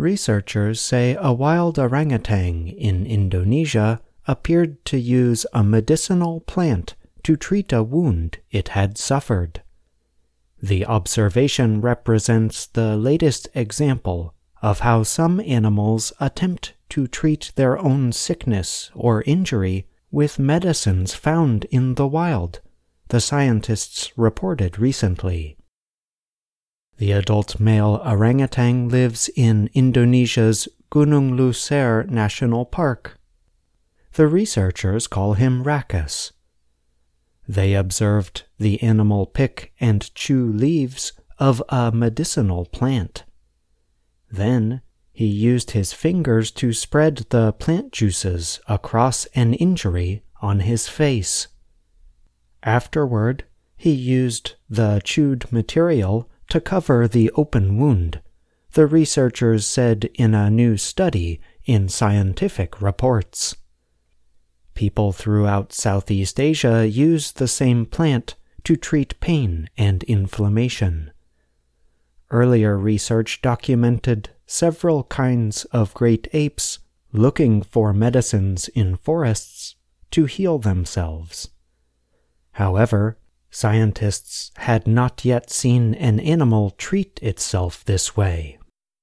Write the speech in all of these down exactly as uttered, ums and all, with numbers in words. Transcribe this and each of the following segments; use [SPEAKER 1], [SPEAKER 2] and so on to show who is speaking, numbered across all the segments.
[SPEAKER 1] Researchers say a wild orangutan in Indonesia appeared to use a medicinal plant to treat a wound it had suffered. The observation represents the latest example of how some animals attempt to treat their own sickness or injury with medicines found in the wild, the scientists reported recently. The adult male orangutan lives in Indonesia's Gunung Luser National Park. The researchers call him Racus. They observed the animal pick and chew leaves of a medicinal plant. Then he used his fingers to spread the plant juices across an injury on his face. Afterward, he used the chewed material to cover the open wound, the researchers said in a new study in Scientific Reports. People throughout Southeast Asia use the same plant to treat pain and inflammation. Earlier research documented several kinds of great apes looking for medicines in forests to heal themselves. However, scientists had not yet seen an animal treat itself this way.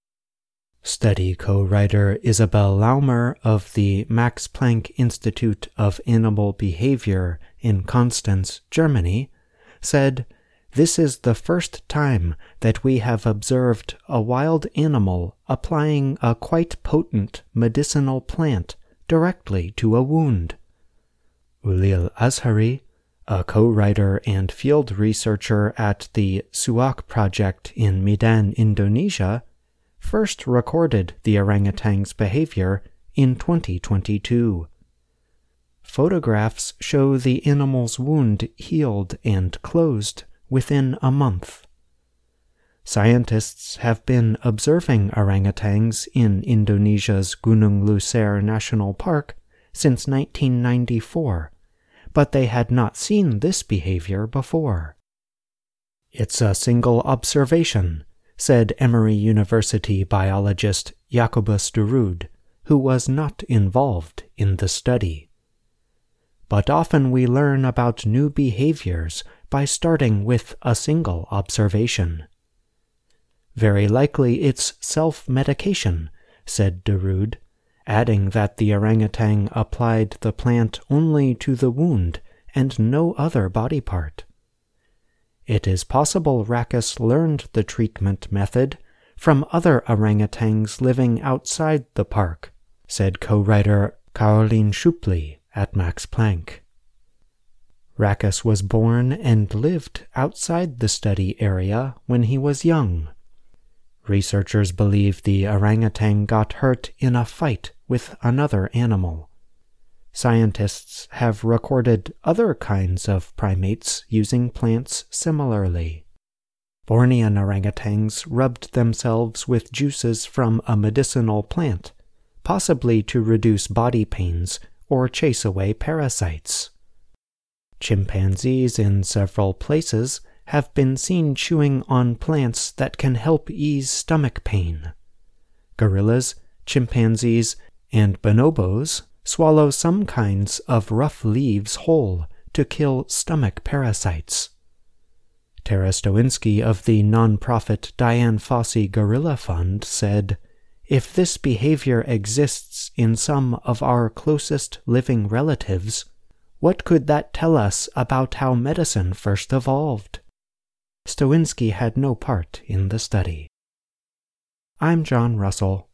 [SPEAKER 1] Study co-writer Isabel Laumer of the Max Planck Institute of Animal Behavior in Konstanz, Germany, said, "This is the first time that we have observed a wild animal applying a quite potent medicinal plant directly to a wound." Ulil Azhari, a co-writer and field researcher at the Suak project in Medan, Indonesia, first recorded the orangutan's behavior in twenty twenty-two. Photographs show the animal's wound healed and closed within a month. Scientists have been observing orangutans in Indonesia's Gunung Luser National Park since nineteen ninety-four, but they had not seen this behavior before. "It's a single observation," said Emory University biologist Jacobus de Rood, who was not involved in the study. "But often we learn about new behaviors by starting with a single observation." "Very likely it's self-medication," said de Rood, adding that the orangutan applied the plant only to the wound and no other body part. It is possible Racus learned the treatment method from other orangutans living outside the park, said co-writer Caroline Schupli at Max Planck. Racus was born and lived outside the study area when he was young. Researchers believe the orangutan got hurt in a fight with another animal. Scientists have recorded other kinds of primates using plants similarly. Bornean orangutans rubbed themselves with juices from a medicinal plant, possibly to reduce body pains or chase away parasites. Chimpanzees in several places have been seen chewing on plants that can help ease stomach pain. Gorillas, chimpanzees, and bonobos swallow some kinds of rough leaves whole to kill stomach parasites. Tara Stowinski of the nonprofit Dian Fossey Gorilla Fund said, "If this behavior exists in some of our closest living relatives, what could that tell us about how medicine first evolved?" Stowinski had no part in the study. I'm John Russell.